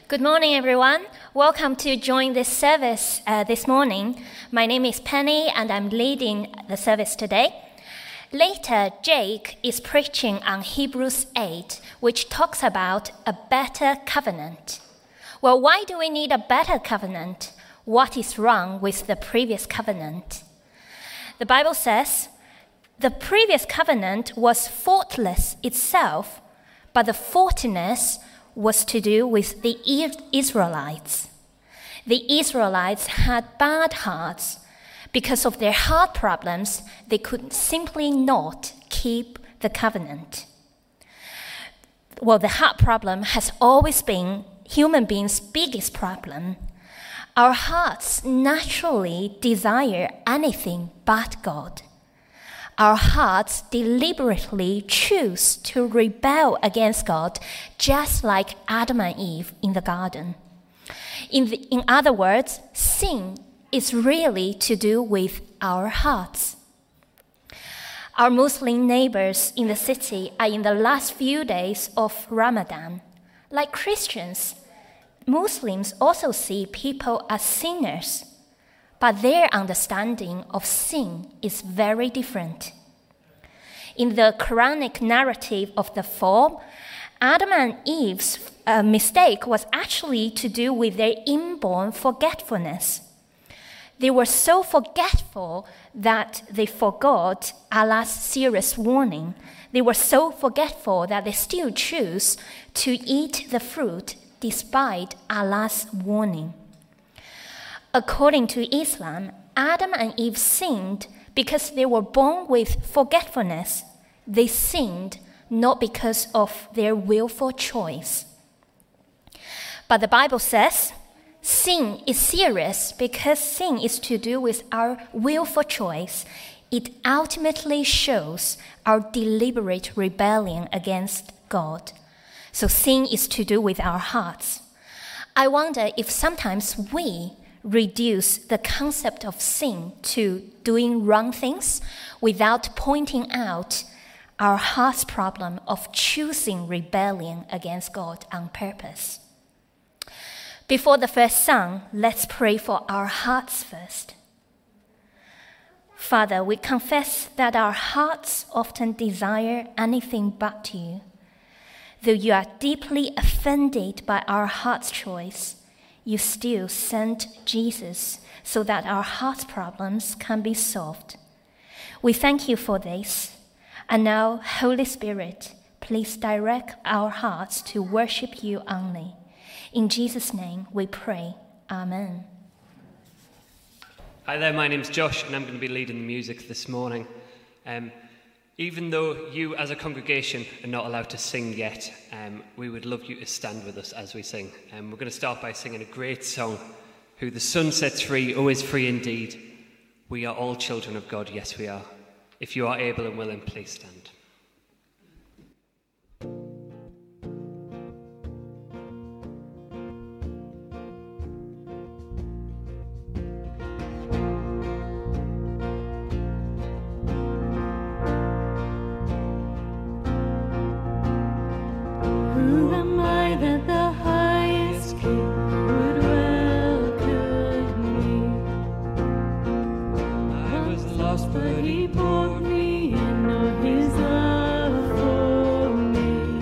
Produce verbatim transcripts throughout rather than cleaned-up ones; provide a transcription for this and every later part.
Good morning, everyone. Welcome to join this service uh, this morning. My name is Penny, and I'm leading the service today. Later, Jake is preaching on Hebrews eight, which talks about a better covenant. Well, why do we need a better covenant? What is wrong with the previous covenant? The Bible says, the previous covenant was faultless itself, but the faultiness was to do with the Israelites. The Israelites had bad hearts. Because of their heart problems, they could simply not keep the covenant. Well, the heart problem has always been human beings' biggest problem. Our hearts naturally desire anything but God. Our hearts deliberately choose to rebel against God, just like Adam and Eve in the garden. In, the, in other words, sin is really to do with our hearts. Our Muslim neighbors in the city are in the last few days of Ramadan. Like Christians, Muslims also see people as sinners. But their understanding of sin is very different. In the Quranic narrative of the fall, Adam and Eve's uh, mistake was actually to do with their inborn forgetfulness. They were so forgetful that they forgot Allah's serious warning. They were so forgetful that they still choose to eat the fruit despite Allah's warning. According to Islam, Adam and Eve sinned because they were born with forgetfulness. They sinned not because of their willful choice. But the Bible says sin is serious because sin is to do with our willful choice. It ultimately shows our deliberate rebellion against God. So sin is to do with our hearts. I wonder if sometimes we reduce the concept of sin to doing wrong things without pointing out our heart's problem of choosing rebellion against God on purpose. Before the first song, let's pray for our hearts first. Father, we confess that our hearts often desire anything but you. Though you are deeply offended by our heart's choice, you still sent Jesus so that our heart problems can be solved. We thank you for this. And now, Holy Spirit, please direct our hearts to worship you only. In Jesus' name we pray. Amen. Hi there, my name's Josh, and I'm going to be leading the music this morning. Um, even though you as a congregation are not allowed to sing yet, um, we would love you to stand with us as we sing. Um, we're going to start by singing a great song, Who the Son sets free, oh, is free indeed. We are all children of God, yes we are. If you are able and willing, please stand. But he brought me in of his love for me.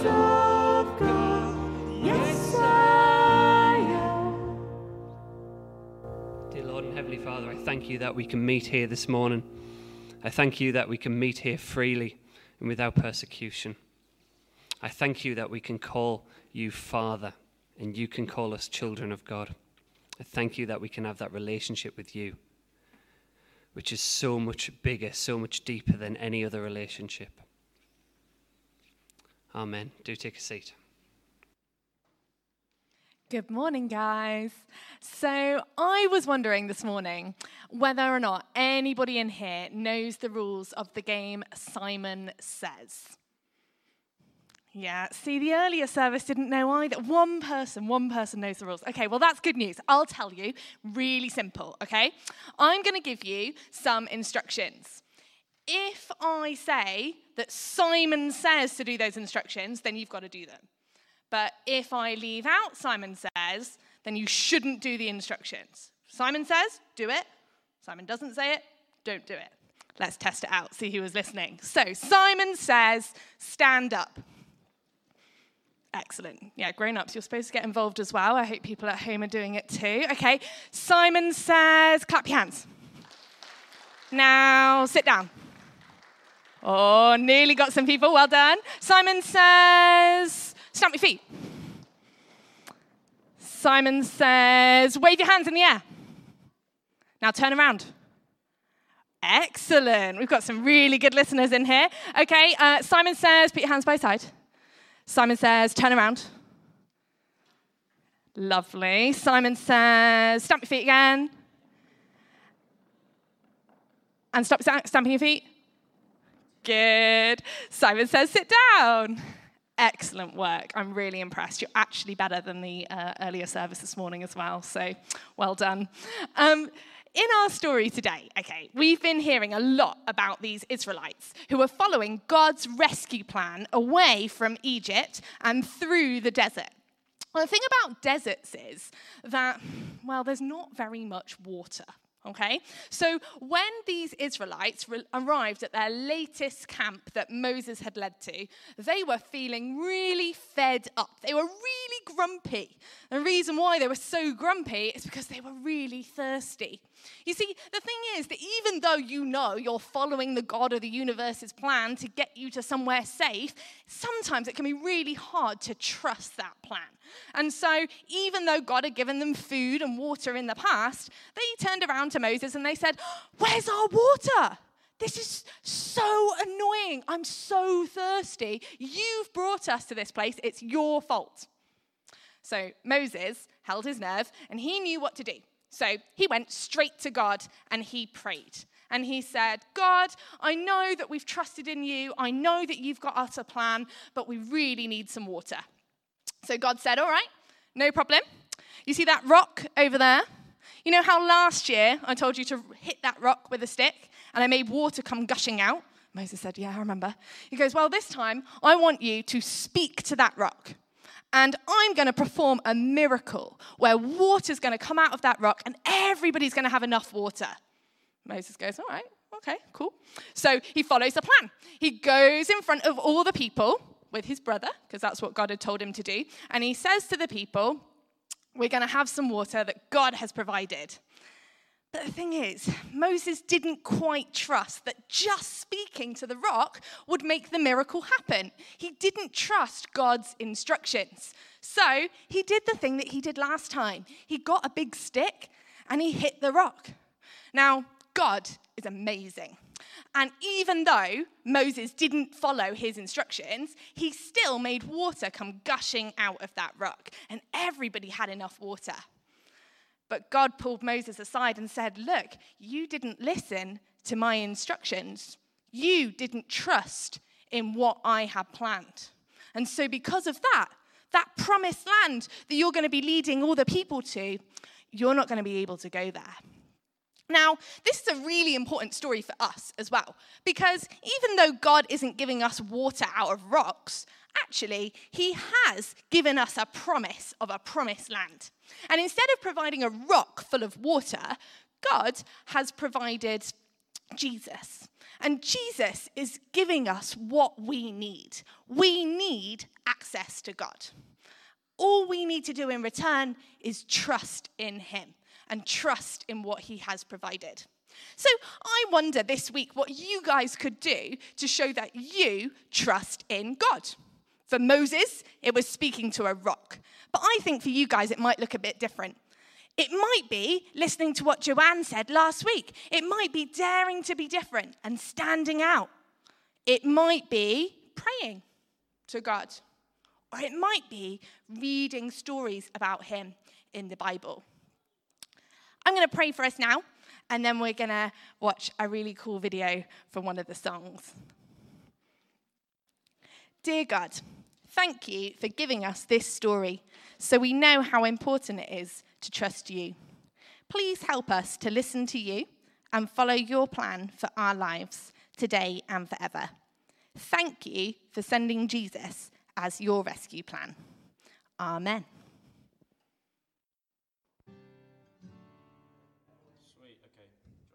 of God. Yes, I am. Dear Lord and Heavenly Father, I thank you that we can meet here this morning. I thank you that we can meet here freely and without persecution. I thank you that we can call you Father and you can call us children of God. I thank you that we can have that relationship with you, which is so much bigger, so much deeper than any other relationship. Amen. Do take a seat. Good morning, guys. So I was wondering this morning whether or not anybody in here knows the rules of the game Simon Says. Yeah, see, the earlier service didn't know either. One person, one person knows the rules. Okay, well, that's good news. I'll tell you, really simple, okay? I'm going to give you some instructions. If I say that Simon says to do those instructions, then you've got to do them. But if I leave out Simon says, then you shouldn't do the instructions. Simon says, do it. Simon doesn't say it, don't do it. Let's test it out, see who was listening. So, Simon says, stand up. Excellent. Yeah, grown-ups, you're supposed to get involved as well. I hope people at home are doing it too. Okay, Simon says, clap your hands. Now, sit down. Oh, nearly got some people. Well done. Simon says, stamp your feet. Simon says, wave your hands in the air. Now turn around. Excellent. We've got some really good listeners in here. Okay, uh, Simon says, put your hands by side. Simon says, turn around. Lovely. Simon says, stamp your feet again. And stop stamping your feet. Good. Simon says, sit down. Excellent work. I'm really impressed. You're actually better than the uh, earlier service this morning as well, so well done. Um, in our story today, okay, we've been hearing a lot about these Israelites who are following God's rescue plan away from Egypt and through the desert. Well, the thing about deserts is that, well, there's not very much water. Okay, so when these Israelites re- arrived at their latest camp that Moses had led to, they were feeling really fed up. They were really grumpy. The reason why they were so grumpy is because they were really thirsty. You see, the thing is that even though you know you're following the God of the universe's plan to get you to somewhere safe, sometimes it can be really hard to trust that plan. And so even though God had given them food and water in the past, they turned around to Moses and they said, where's our water? This is so annoying. I'm so thirsty. You've brought us to this place. It's your fault. So Moses held his nerve and he knew what to do. So he went straight to God and he prayed. And he said, God, I know that we've trusted in you. I know that you've got us a plan, but we really need some water. So God said, all right, no problem. You see that rock over there? You know how last year I told you to hit that rock with a stick and I made water come gushing out? Moses said, yeah, I remember. He goes, well, this time I want you to speak to that rock. And I'm going to perform a miracle where water's going to come out of that rock and everybody's going to have enough water. Moses goes, all right, okay, cool. So he follows the plan. He goes in front of all the people with his brother, because that's what God had told him to do. And he says to the people, we're going to have some water that God has provided. But the thing is, Moses didn't quite trust that just speaking to the rock would make the miracle happen. He didn't trust God's instructions. So he did the thing that he did last time. He got a big stick and he hit the rock. Now, God is amazing. And even though Moses didn't follow his instructions, he still made water come gushing out of that rock. And everybody had enough water. But God pulled Moses aside and said, look, you didn't listen to my instructions. You didn't trust in what I had planned. And so because of that, that promised land that you're going to be leading all the people to, you're not going to be able to go there. Now, this is a really important story for us as well, because even though God isn't giving us water out of rocks, actually, he has given us a promise of a promised land. And instead of providing a rock full of water, God has provided Jesus. And Jesus is giving us what we need. We need access access to God. All we need to do in return is trust in him and trust in what he has provided. So I wonder this week what you guys could do to show that you trust in God. For Moses, it was speaking to a rock. But I think for you guys, it might look a bit different. It might be listening to what Joanne said last week. It might be daring to be different and standing out. It might be praying to God. Or it might be reading stories about him in the Bible. I'm going to pray for us now, and then we're going to watch a really cool video from one of the songs. Dear God, thank you for giving us this story so we know how important it is to trust you. Please help us to listen to you and follow your plan for our lives today and forever. Thank you for sending Jesus as your rescue plan. Amen. Sweet, okay.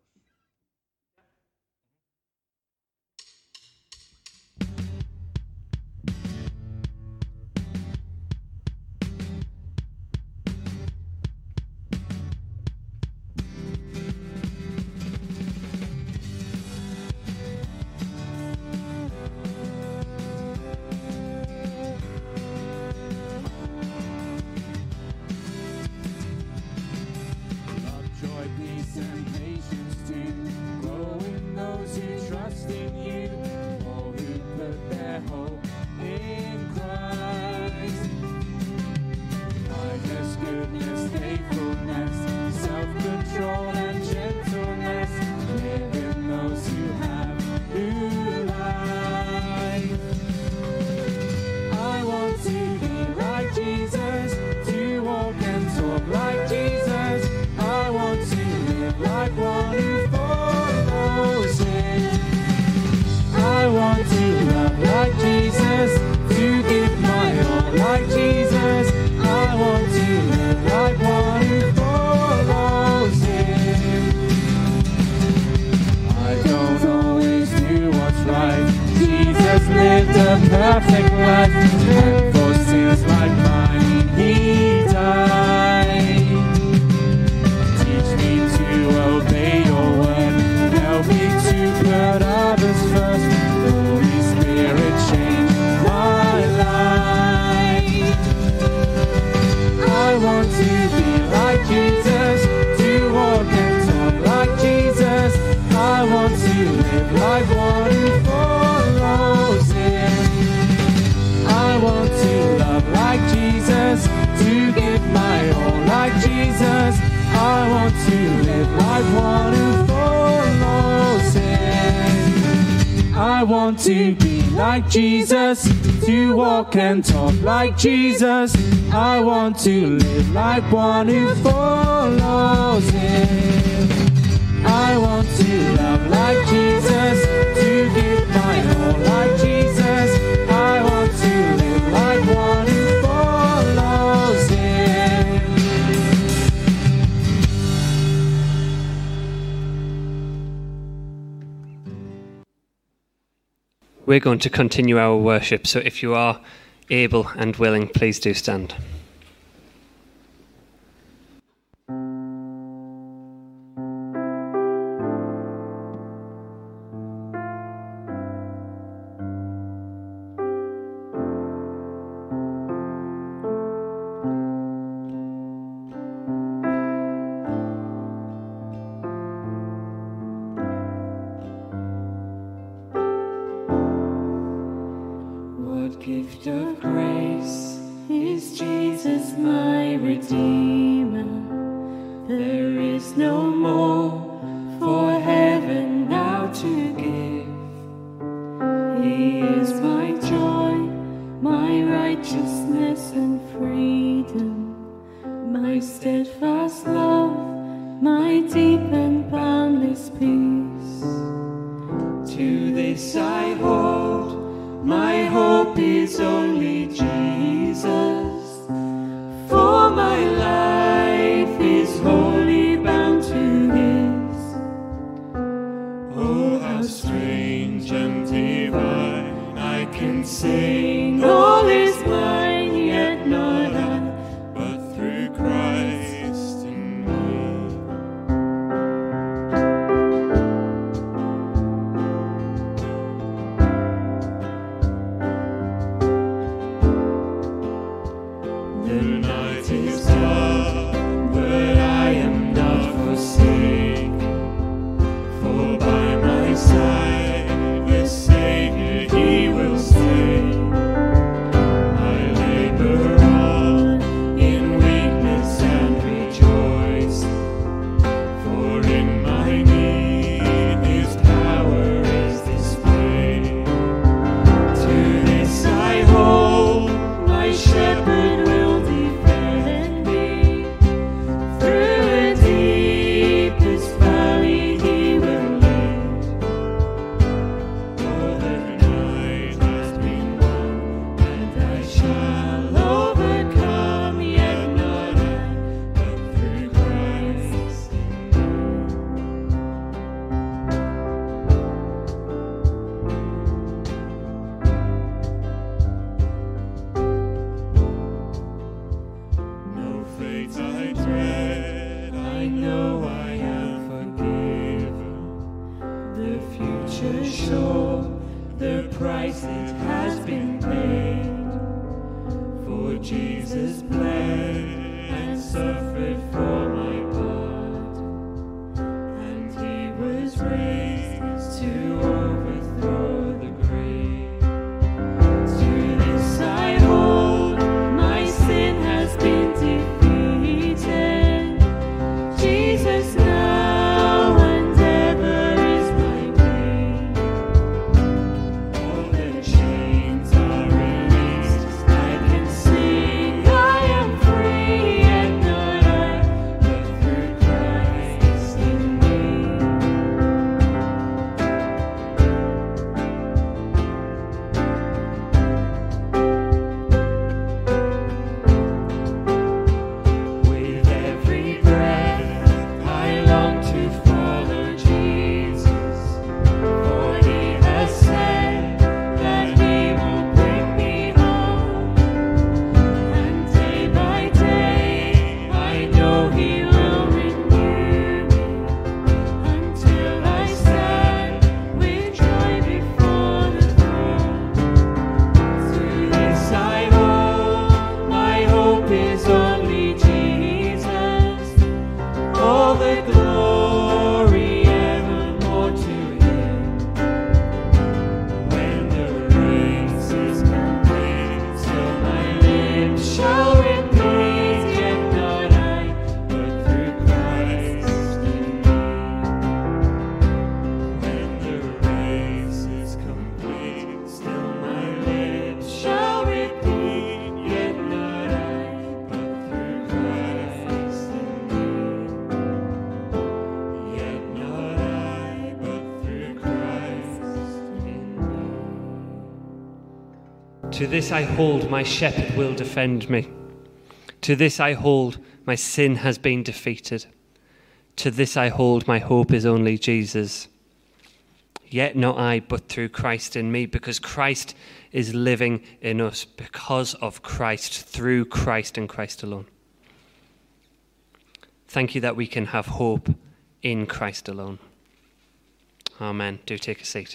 Perfect life, and for sins like mine he died. Teach me to obey your word, help me to put others first. Holy Spirit, change my life. I want to be like Jesus, to walk and talk like Jesus. I want to live like one who follows him. I want to love like Jesus, to give my all like Jesus. I want to live like one who follows him. I want to be like Jesus, to walk and talk like Jesus. I want to live like one who follows him. I want to love like Jesus, to give my all like Jesus. I want to live like one who follows him. We're going to continue our worship, so if you are able and willing, please do stand. Gift of grace is Jesus my Redeemer. There is no more for heaven now to give. He is my joy, my righteousness and freedom, my steadfast love, my deep and boundless peace. To this I hold, my hope is only Jesus, for my life is wholly bound to him. The night is dark, but I am not forsaken. For by my side, the Savior, He will stay. I labor on in weakness and rejoice. For in my need His power is displayed. To this I hold, my shepherd will defend me. Through the deepest valley He will lead. For the night has been won, and I shall overcome, yet not I, but through Christ in me. No fate I dread, I know I am forgiven. The future sure, the price it has been paid. For Jesus bled and suffered for my part, and He was raised to overthrow the grave. To this I hold, my sin has been defeated. Jesus now and ever is my plea. All the chains are released, I can sing, I am free, and not I, but through Christ in me. With every breath, I long to follow Jesus, for He has said that He will bring me home. And day by day, I know He will renew me, until I stand with joy before the throne. To this I hold, my hope is only Jesus. All the glory evermore to Him. When the race is complete, so my lips shall repeat, yet not I, but through Christ in me. When the race is complete, still my lips shall repeat, yet not I, but through Christ in me. Yet not I, but through Christ in me. To this I hold, my shepherd will defend me. To this I hold, my sin has been defeated. To this I hold, my hope is only Jesus. Yet not I, but through Christ in me, because Christ is living in us, because of Christ, through Christ and Christ alone. Thank you that we can have hope in Christ alone. Amen. Do take a seat.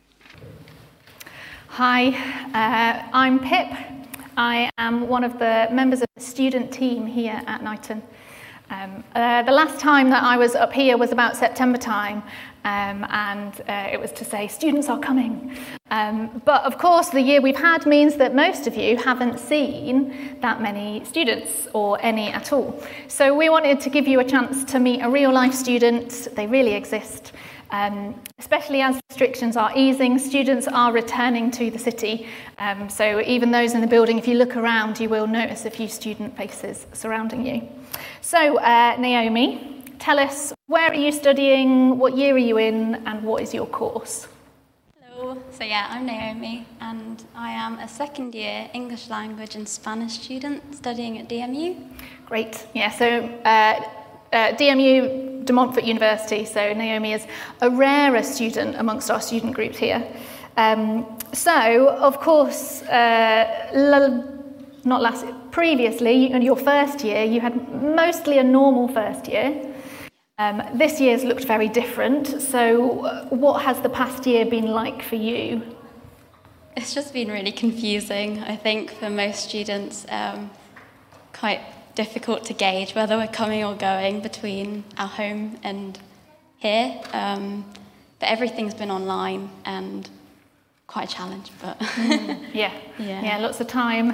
Hi, uh, I'm Pip. I am one of the members of the student team here at Knighton. Um, uh, the last time that I was up here was about September time, um, and uh, it was to say students are coming. Um, but of course, the year we've had means that most of you haven't seen that many students, or any at all. So we wanted to give you a chance to meet a real-life student. They really exist. Um, especially as restrictions are easing, students are returning to the city. Um, so even those in the building, if you look around, you will notice a few student faces surrounding you. So uh, Naomi, tell us, where are you studying, what year are you in, and what is your course? Hello, so yeah, I'm Naomi, and I am a second year English language and Spanish student studying at D M U. Great, yeah, so uh, uh, D M U, De Montfort University, so Naomi is a rarer student amongst our student groups here. Um, so, of course, uh, l- not last, previously, in your first year, you had mostly a normal first year. Um, this year's looked very different, so uh, what has the past year been like for you? It's just been really confusing, I think, for most students. Um, quite difficult to gauge whether we're coming or going between our home and here. Um, but everything's been online and quite a challenge, but mm, yeah. yeah, yeah, lots of time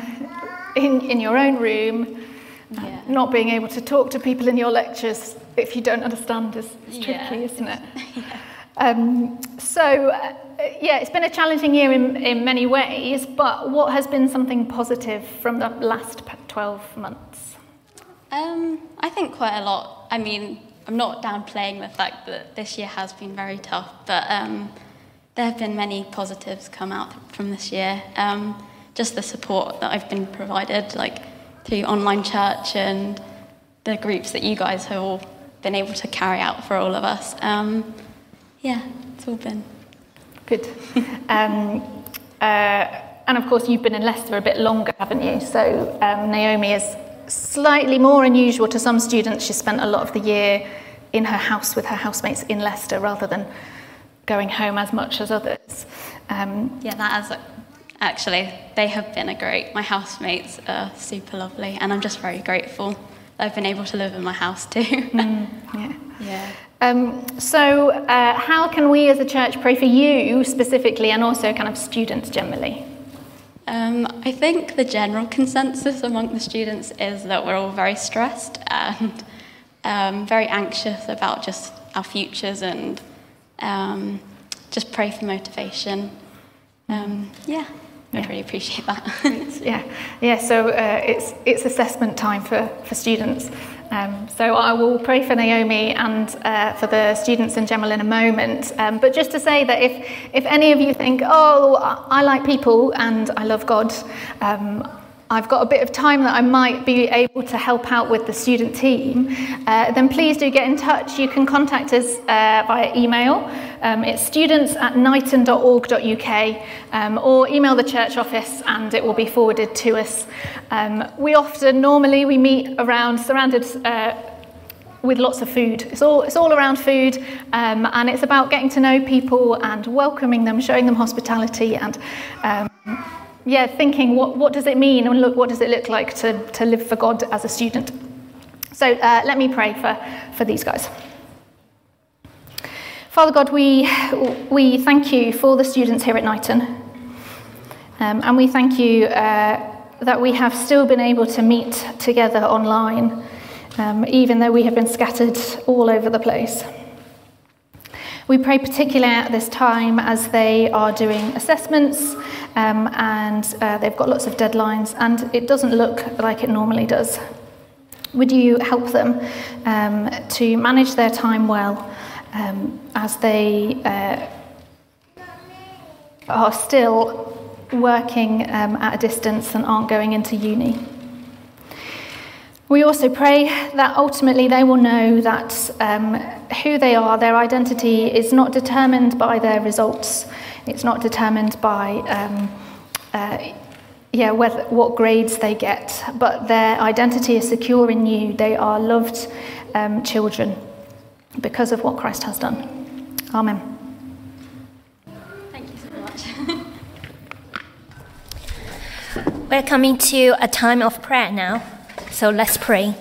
in in your own room, yeah. um, not being able to talk to people in your lectures if you don't understand is, is tricky, yeah. isn't it? yeah. Um, so, uh, yeah, it's been a challenging year in, in many ways, but what has been something positive from the last twelve months? Um, I think quite a lot. I mean, I'm not downplaying the fact that this year has been very tough, but um, there have been many positives come out from this year. Um, just the support that I've been provided, like through online church and the groups that you guys have all been able to carry out for all of us. Um, yeah, it's all been good. um, uh, and of course, you've been in Leicester a bit longer, haven't you? So um, Naomi is slightly more unusual to some students. She spent a lot of the year in her house with her housemates in Leicester rather than going home as much as others. Um, yeah, that has actually, they have been a great, my housemates are super lovely, and I'm just very grateful that I've been able to live in my house too. mm, yeah. Yeah. Um, so uh, how can we as a church pray for you specifically and also kind of students generally? Um, I think the general consensus among the students is that we're all very stressed and um, very anxious about just our futures, and um, just pray for motivation. Um, yeah, I'd yeah. really appreciate that. yeah, yeah. So uh, it's it's assessment time for for students. Um, so I will pray for Naomi and uh, for the students in general in a moment. Um, but just to say that if if any of you think, oh, I like people and I love God, um, I've got a bit of time that I might be able to help out with the student team, uh, then please do get in touch. You can contact us uh, via email. Um, it's students at knighton dot org dot U K, um, or email the church office and it will be forwarded to us. Um, we often, normally we meet around, surrounded uh, with lots of food. It's all, it's all around food, um, and it's about getting to know people and welcoming them, showing them hospitality, and um, yeah, thinking what, what does it mean, and look, what does it look like to, to live for God as a student. So uh, let me pray for, for these guys. Father God, we we thank you for the students here at Knighton, um, and we thank you uh, that we have still been able to meet together online, um, even though we have been scattered all over the place. We pray particularly at this time as they are doing assessments, um, and uh, they've got lots of deadlines, and it doesn't look like it normally does. Would you help them um, to manage their time well, um, as they uh, are still working um, at a distance and aren't going into uni? We also pray that ultimately they will know that um, who they are, their identity is not determined by their results. It's not determined by um, uh, yeah, whether, what grades they get, but their identity is secure in you. They are loved um, children because of what Christ has done. Amen. Thank you so much. We're coming to a time of prayer now. So let's pray.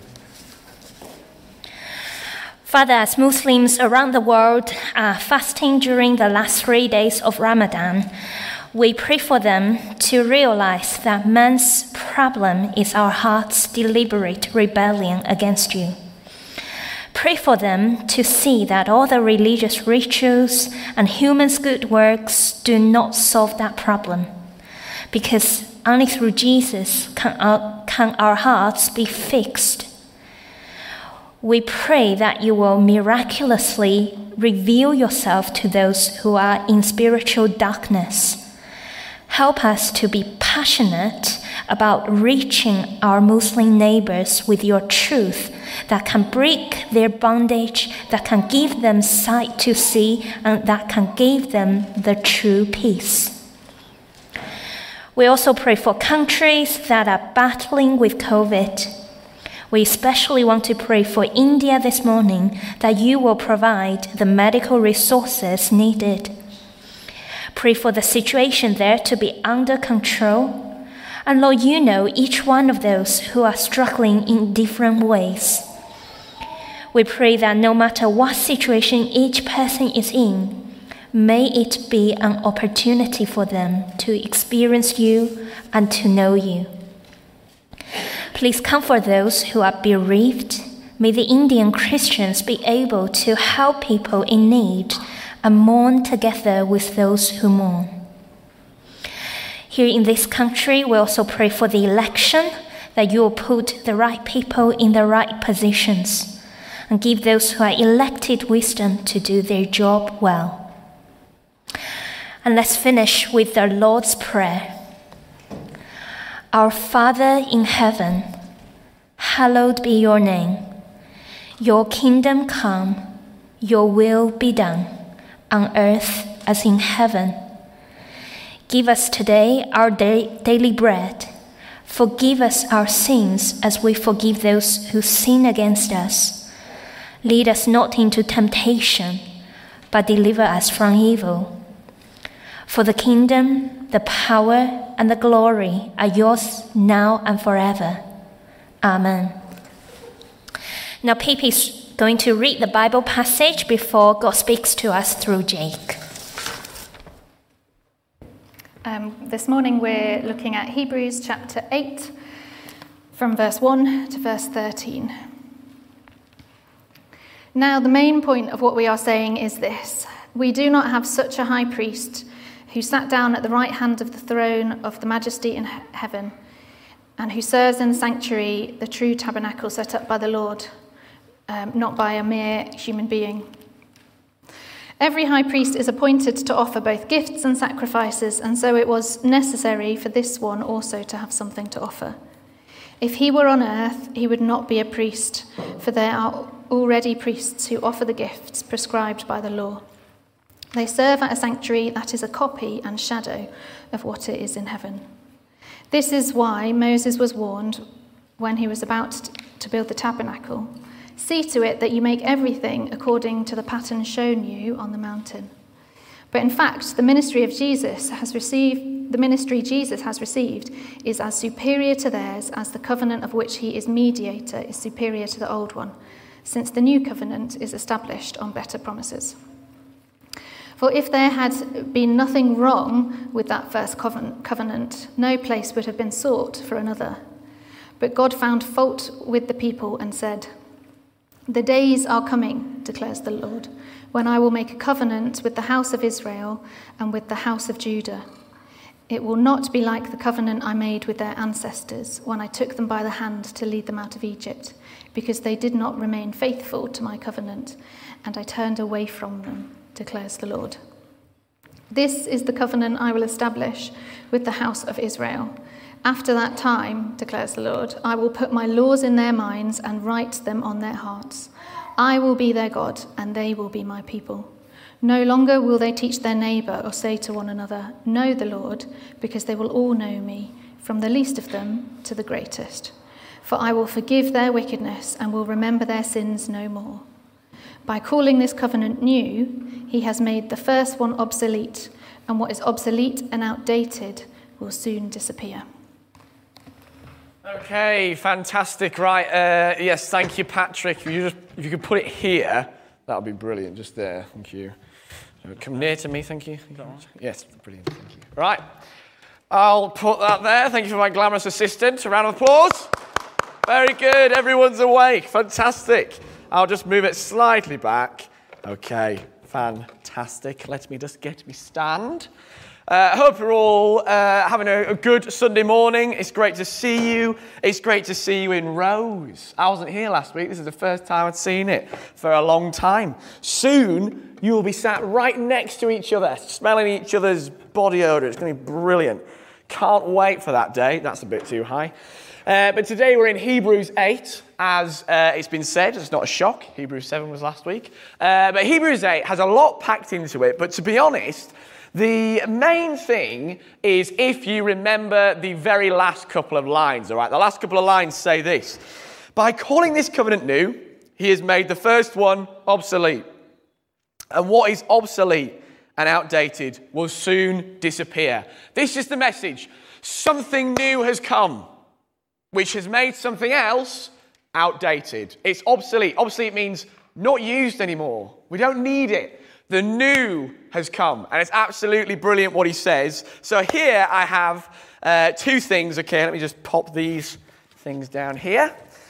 Father, as Muslims around the world are fasting during the last three days of Ramadan, we pray for them to realize that man's problem is our heart's deliberate rebellion against you. Pray for them to see that all the religious rituals and humans' good works do not solve that problem, because only through Jesus can our, can our hearts be fixed. We pray that you will miraculously reveal yourself to those who are in spiritual darkness. Help us to be passionate about reaching our Muslim neighbors with your truth that can break their bondage, that can give them sight to see, and that can give them the true peace. We also pray for countries that are battling with COVID. We especially want to pray for India this morning, that you will provide the medical resources needed. Pray for the situation there to be under control, And Lord, you know each one of those who are struggling in different ways. We pray that no matter what situation each person is in, may it be an opportunity for them to experience you and to know you. Please comfort those who are bereaved. May the Indian Christians be able to help people in need and mourn together with those who mourn. Here in this country, we also pray for the election, that you will put the right people in the right positions and give those who are elected wisdom to do their job well. And let's finish with the Lord's Prayer. Our Father in heaven, hallowed be your name. Your kingdom come, your will be done, on earth as in heaven. Give us today our da- daily bread. Forgive us our sins as we forgive those who sin against us. Lead us not into temptation, but deliver us from evil. For the kingdom, the power, and the glory are yours now and forever. Amen. Now, Pip is going to read the Bible passage before God speaks to us through Jake. Um, this morning we're looking at Hebrews chapter eight, from verse one to verse thirteen. Now, the main point of what we are saying is this: we do not have such a high priest who sat down at the right hand of the throne of the majesty in he- heaven, and who serves in the sanctuary, the true tabernacle set up by the Lord, um, not by a mere human being. Every high priest is appointed to offer both gifts and sacrifices, and so it was necessary for this one also to have something to offer. If he were on earth, he would not be a priest, for there are already priests who offer the gifts prescribed by the law. They serve at a sanctuary that is a copy and shadow of what it is in heaven. This is why Moses was warned when he was about to build the tabernacle. See to it that you make everything according to the pattern shown you on the mountain. But in fact, the ministry of Jesus has received, the ministry Jesus has received is as superior to theirs as the covenant of which he is mediator is superior to the old one, since the new covenant is established on better promises. For if there had been nothing wrong with that first covenant, no place would have been sought for another. But God found fault with the people and said, "The days are coming, declares the Lord, when I will make a covenant with the house of Israel and with the house of Judah. It will not be like the covenant I made with their ancestors when I took them by the hand to lead them out of Egypt, because they did not remain faithful to my covenant, and I turned away from them, declares the Lord. This is the covenant I will establish with the house of Israel. After that time, declares the Lord, I will put my laws in their minds and write them on their hearts. I will be their God, and they will be my people. No longer will they teach their neighbour or say to one another, 'Know the Lord,' because they will all know me, from the least of them to the greatest. For I will forgive their wickedness and will remember their sins no more. By calling this covenant new, he has made the first one obsolete, and what is obsolete and outdated will soon disappear." Okay, fantastic. Right, uh, yes, thank you, Patrick. If you, just, if you could put it here, that would be brilliant, just there. Thank you. So come near to me, thank you. Yes, brilliant, thank you. Right, I'll put that there. Thank you for my glamorous assistant. A round of applause. Very good, everyone's awake. Fantastic. I'll just move it slightly back. Okay, fantastic. Let me just get me stand. I uh, hope you're all uh, having a, a good Sunday morning. It's great to see you. It's great to see you in rows. I wasn't here last week. This is the first time I'd seen it for a long time. Soon, you will be sat right next to each other, smelling each other's body odour. It's going to be brilliant. Can't wait for that day. That's a bit too high. Uh, but today we're in Hebrews eight, as uh, it's been said. It's not a shock. Hebrews seven was last week. Uh, but Hebrews eight has a lot packed into it. But to be honest, the main thing is if you remember the very last couple of lines, all right? The last couple of lines say this: by calling this covenant new, he has made the first one obsolete. And what is obsolete and outdated will soon disappear. This is the message. Something new has come, which has made something else outdated. It's obsolete. Obsolete means not used anymore. We don't need it. The new has come, and it's absolutely brilliant what he says. So here I have uh, two things. Okay, let me just pop these things down here.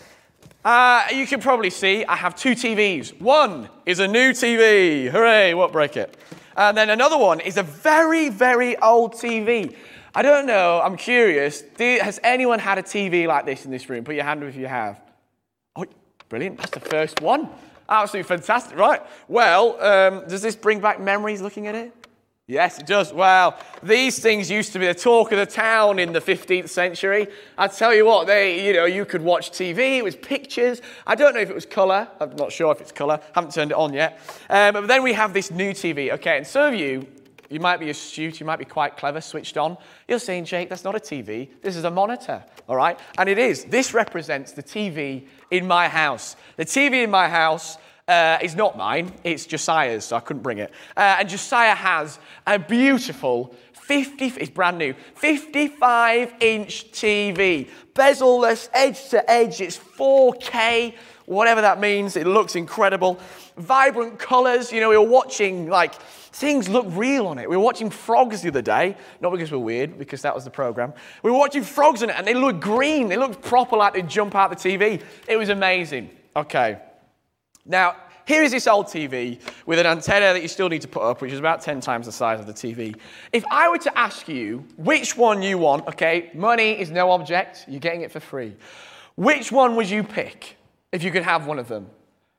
Uh, you can probably see I have two T Vs. One is a new T V. Hooray, what break it? And then another one is a very, very old T V. I don't know, I'm curious. Do, has anyone had a T V like this in this room? Put your hand up if you have. Oh, brilliant, that's the first one. Absolutely fantastic, right? Well, um, does this bring back memories looking at it? Yes, it does. Well, these things used to be the talk of the town in the fifteenth century. I tell you what, they, you know, you could watch T V. It was pictures. I don't know if it was colour. I'm not sure if it's colour. Haven't turned it on yet. Um, but then we have this new T V. Okay, and some of you, you might be astute. You might be quite clever, switched on. You're saying, Jake, that's not a T V. This is a monitor, all right? And it is. This represents the T V in my house. The T V in my house Uh, is not mine, it's Josiah's, so I couldn't bring it. Uh, and Josiah has a beautiful fifty, it's brand new, fifty-five inch T V. Bezel-less, edge to edge, it's four K, whatever that means, it looks incredible. Vibrant colours, you know, we were watching, like, things look real on it. We were watching frogs the other day, not because we're weird, because that was the programme. We were watching frogs on it, and they looked green, they looked proper like they'd jump out the T V. It was amazing. Okay. Now, here is this old T V with an antenna that you still need to put up, which is about ten times the size of the T V. If I were to ask you which one you want, okay, money is no object, you're getting it for free. Which one would you pick if you could have one of them?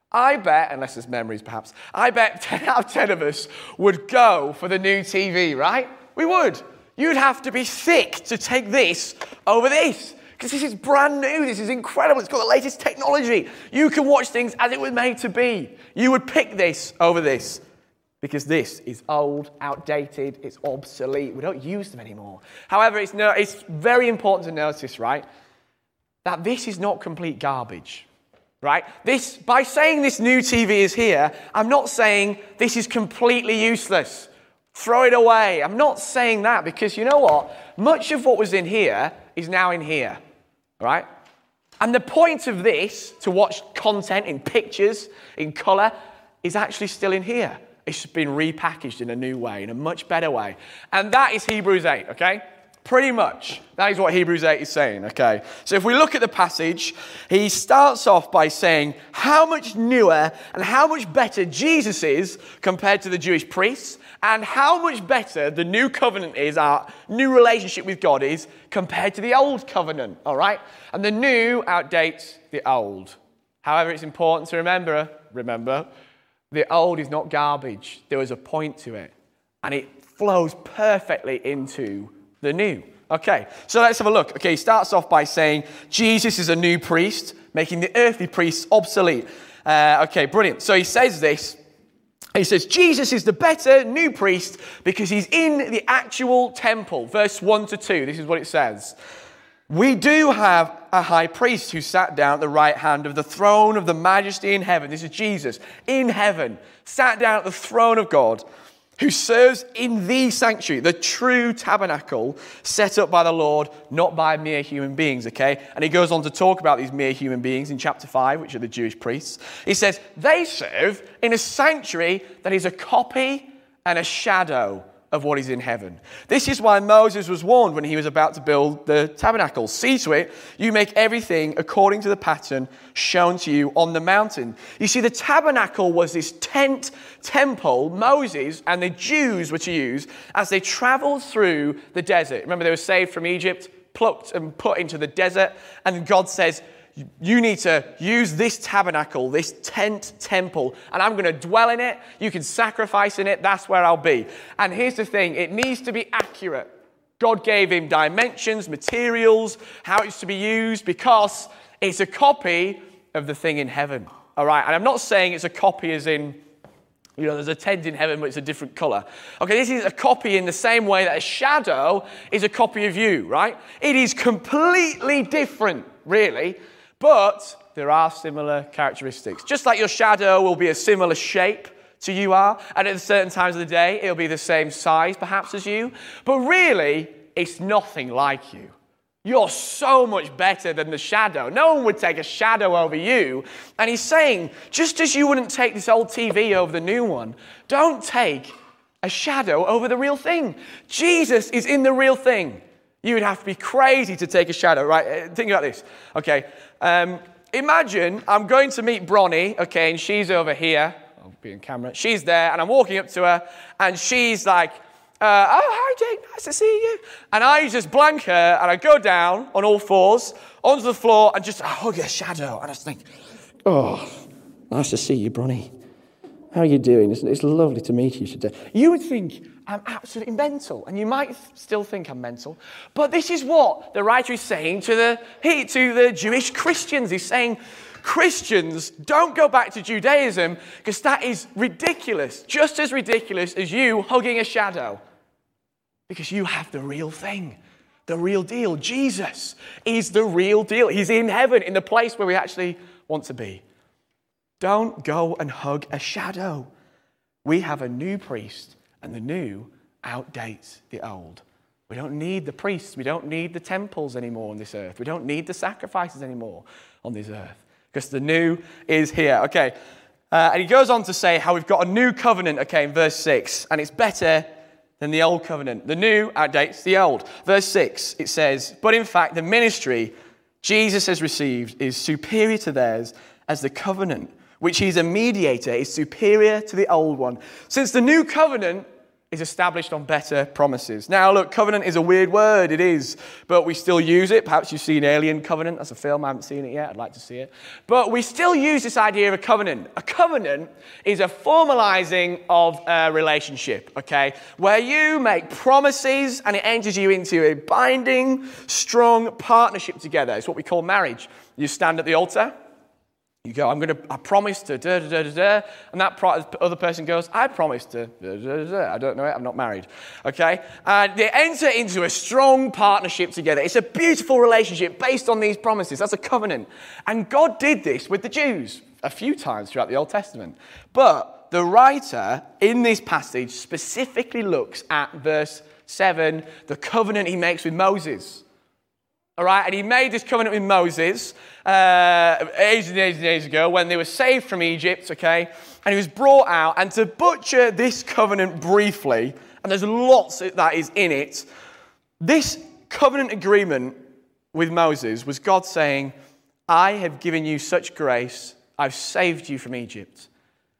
I bet, unless there's memories perhaps, I bet ten out of ten of us would go for the new T V, right? We would. You'd have to be sick to take this over this. Because this is brand new, this is incredible, it's got the latest technology. You can watch things as it was made to be. You would pick this over this. Because this is old, outdated, it's obsolete. We don't use them anymore. However, it's, no, it's very important to notice, right, that this is not complete garbage. Right? This, by saying this new T V is here, I'm not saying this is completely useless. Throw it away. I'm not saying that because you know what? Much of what was in here is now in here. Right? And the point of this, to watch content in pictures, in colour, is actually still in here. It's just been repackaged in a new way, in a much better way. And that is Hebrews eight, okay? Pretty much. That is what Hebrews eight is saying, okay? So if we look at the passage, he starts off by saying how much newer and how much better Jesus is compared to the Jewish priests, and how much better the new covenant is, our new relationship with God is, compared to the old covenant, all right? And the new outdates the old. However, it's important to remember, remember, the old is not garbage. There was a point to it, and it flows perfectly into the new. Okay, so let's have a look. Okay, he starts off by saying Jesus is a new priest, making the earthly priests obsolete. Uh, okay, brilliant. So he says this. He says, Jesus is the better new priest because he's in the actual temple. Verse one to two, this is what it says. We do have a high priest who sat down at the right hand of the throne of the majesty in heaven. This is Jesus in heaven, sat down at the throne of God, who serves in the sanctuary, the true tabernacle set up by the Lord, not by mere human beings, okay? And he goes on to talk about these mere human beings in chapter five, which are the Jewish priests. He says, they serve in a sanctuary that is a copy and a shadow of what is in heaven. This is why Moses was warned when he was about to build the tabernacle. See to it, you make everything according to the pattern shown to you on the mountain. You see, the tabernacle was this tent temple Moses and the Jews were to use as they traveled through the desert. Remember, they were saved from Egypt, plucked and put into the desert, and God says, you need to use this tabernacle, this tent temple, and I'm going to dwell in it. You can sacrifice in it. That's where I'll be. And here's the thing. It needs to be accurate. God gave him dimensions, materials, how it's to be used, because it's a copy of the thing in heaven. All right? And I'm not saying it's a copy as in, you know, there's a tent in heaven, but it's a different color. Okay, this is a copy in the same way that a shadow is a copy of you, right? It is completely different, really. But there are similar characteristics. Just like your shadow will be a similar shape to you are. And at certain times of the day, it'll be the same size perhaps as you. But really, it's nothing like you. You're so much better than the shadow. No one would take a shadow over you. And he's saying, just as you wouldn't take this old T V over the new one, don't take a shadow over the real thing. Jesus is in the real thing. You would have to be crazy to take a shadow, right? Think about this. Okay. Um, imagine I'm going to meet Bronnie, okay, and she's over here. I'll be on camera. She's there, and I'm walking up to her, and she's like, Uh, oh, hi, Jake, nice to see you. And I just blank her, and I go down on all fours, onto the floor, and just hug her shadow. And I just think, oh, nice to see you, Bronnie. How are you doing? It's, it's lovely to meet you today. You would think I'm absolutely mental, and you might still think I'm mental. But this is what the writer is saying to the, he, to the Jewish Christians. He's saying, Christians, don't go back to Judaism, because that is ridiculous, just as ridiculous as you hugging a shadow. Because you have the real thing, the real deal. Jesus is the real deal. He's in heaven, in the place where we actually want to be. Don't go and hug a shadow. We have a new priest, and the new outdates the old. We don't need the priests. We don't need the temples anymore on this earth. We don't need the sacrifices anymore on this earth, because the new is here. Okay, uh, and he goes on to say how we've got a new covenant, okay, in verse six, and it's better than the old covenant. The new outdates the old. Verse six, it says, but in fact, the ministry Jesus has received is superior to theirs, as the covenant, which he's a mediator, is superior to the old one, since the new covenant is established on better promises. Now, look, covenant is a weird word, it is, but we still use it. Perhaps you've seen Alien Covenant. That's a film. I haven't seen it yet. I'd like to see it. But we still use this idea of a covenant. A covenant is a formalizing of a relationship, okay, where you make promises and it enters you into a binding, strong partnership together. It's what we call marriage. You stand at the altar. You go, I'm going to, I promise to, da, da, da, da, da, and that pro- other person goes, I promise to, da, da, da, da. I don't know it, I'm not married, okay? And they enter into a strong partnership together. It's a beautiful relationship based on these promises. That's a covenant. And God did this with the Jews a few times throughout the Old Testament. But the writer in this passage specifically looks at verse seven, the covenant he makes with Moses. All right, and he made this covenant with Moses uh, ages and ages and ages ago when they were saved from Egypt, okay? And he was brought out. And to butcher this covenant briefly, and there's lots that is in it, this covenant agreement with Moses was God saying, I have given you such grace, I've saved you from Egypt.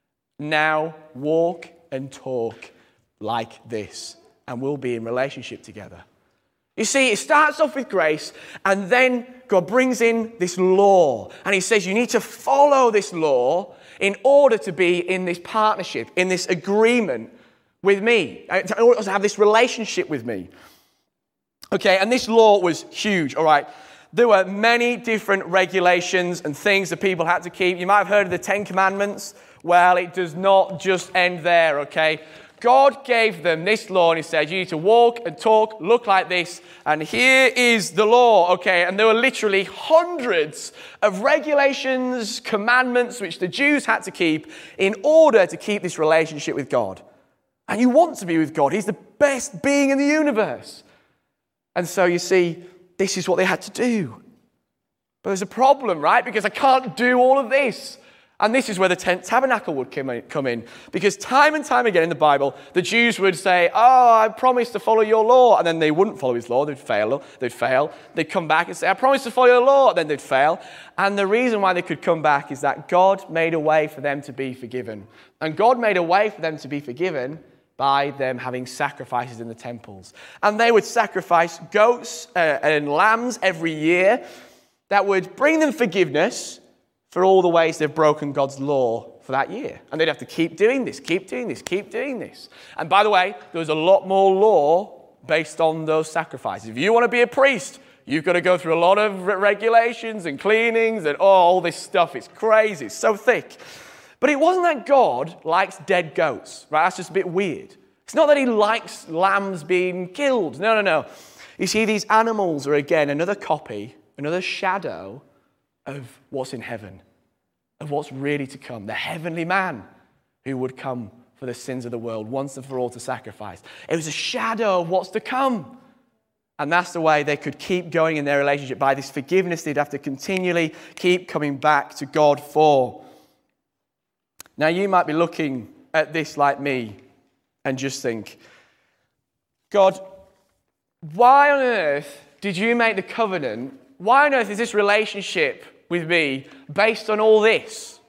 Now walk and talk like this, and we'll be in relationship together. You see, it starts off with grace, and then God brings in this law. And he says you need to follow this law in order to be in this partnership, in this agreement with me, in order to have this relationship with me. Okay, and this law was huge, all right. There were many different regulations and things that people had to keep. You might have heard of the Ten Commandments. Well, it does not just end there, okay. God gave them this law, and he said, you need to walk and talk, look like this, and here is the law, okay? And there were literally hundreds of regulations, commandments, which the Jews had to keep in order to keep this relationship with God. And you want to be with God. He's the best being in the universe. And so you see, this is what they had to do. But there's a problem, right? Because I can't do all of this. And this is where the tent tabernacle would come in. Because time and time again in the Bible, the Jews would say, oh, I promise to follow your law. And then they wouldn't follow his law. They'd fail. They'd fail. They'd come back and say, I promise to follow your law. And then they'd fail. And the reason why they could come back is that God made a way for them to be forgiven. And God made a way for them to be forgiven by them having sacrifices in the temples. And they would sacrifice goats uh, and lambs every year that would bring them forgiveness for all the ways they've broken God's law for that year. And they'd have to keep doing this, keep doing this, keep doing this. And by the way, there was a lot more law based on those sacrifices. If you want to be a priest, you've got to go through a lot of regulations and cleanings and oh, all this stuff. It's crazy. It's so thick. But it wasn't that God likes dead goats, right? That's just a bit weird. It's not that he likes lambs being killed. No, no, no. You see, these animals are, again, another copy, another shadow of what's in heaven, of what's really to come. The heavenly man who would come for the sins of the world once and for all to sacrifice. It was a shadow of what's to come. And that's the way they could keep going in their relationship. By this forgiveness, they'd have to continually keep coming back to God for. Now, you might be looking at this like me and just think, God, why on earth did you make the covenant? Why on earth is this relationship with me based on all this?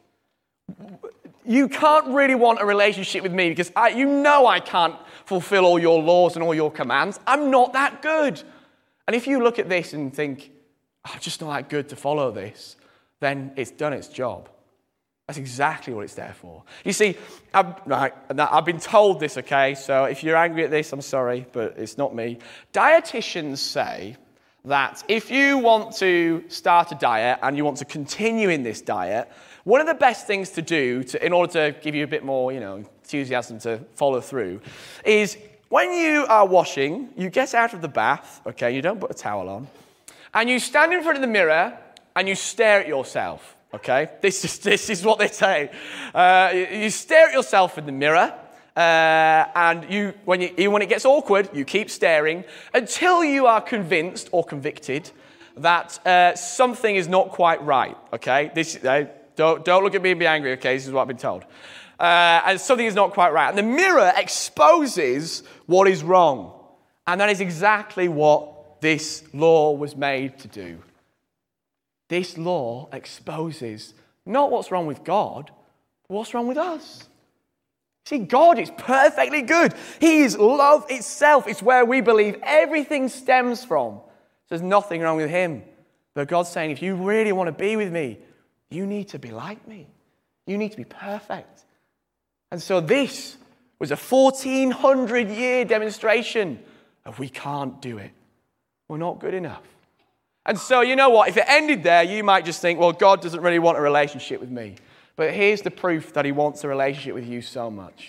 You can't really want a relationship with me because I, you know I can't fulfill all your laws and all your commands. I'm not that good. And if you look at this and think, I'm just not that good to follow this, then it's done its job. That's exactly what it's there for. You see, I've, right, I've been told this, okay? So if you're angry at this, I'm sorry, but it's not me. Dietitians say that if you want to start a diet and you want to continue in this diet, one of the best things to do to, in order to give you a bit more, you know, enthusiasm to follow through is when you are washing, you get out of the bath, okay, you don't put a towel on, and you stand in front of the mirror and you stare at yourself. Okay, this is this is what they say. Uh, you, you stare at yourself in the mirror, uh, and you when you even when it gets awkward, you keep staring until you are convinced or convicted that uh, something is not quite right. Okay, this uh, don't don't look at me and be angry. Okay, this is what I've been told, uh, and something is not quite right, and the mirror exposes what is wrong, and that is exactly what this law was made to do. This law exposes not what's wrong with God, but what's wrong with us. See, God is perfectly good. He is love itself. It's where we believe everything stems from. There's nothing wrong with him. But God's saying, if you really want to be with me, you need to be like me. You need to be perfect. And so this was a fourteen hundred year demonstration of we can't do it. We're not good enough. And so, you know what? If it ended there, you might just think, well, God doesn't really want a relationship with me. But here's the proof that he wants a relationship with you so much.